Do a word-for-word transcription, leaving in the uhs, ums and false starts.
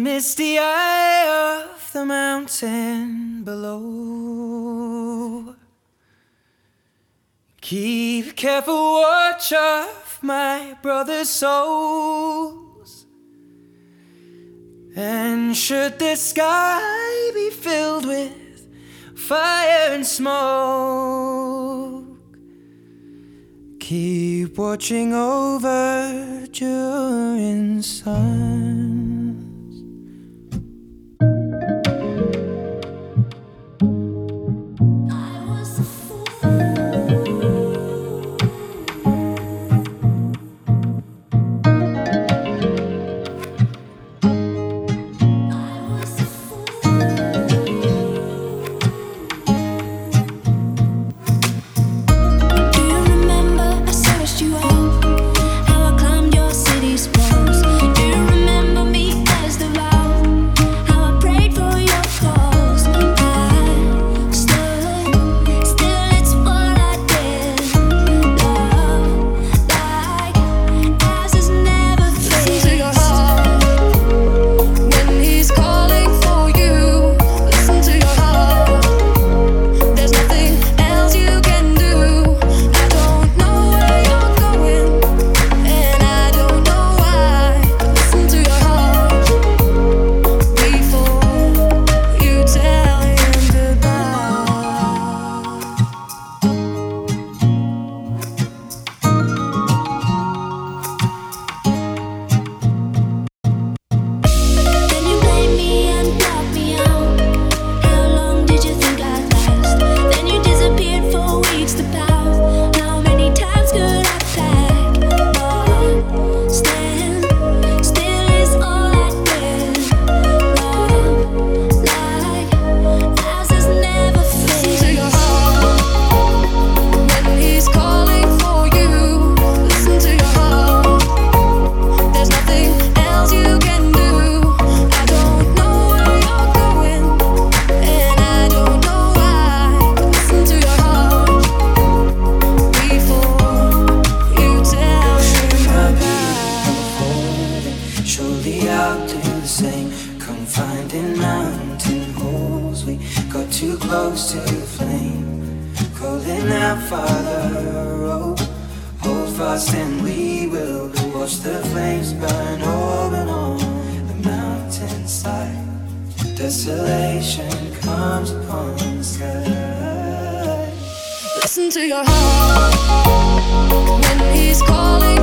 misty eye of the mountain below. Keep careful watch of my brother's souls. And should the sky be filled with fire and smoke, keep watching over during suns. Confined in mountain holes, we got too close to the flame. Calling out, Father, oh, hold fast and we will watch the flames burn open on the mountainside. Desolation comes upon the sky. Listen to your heart when he's calling.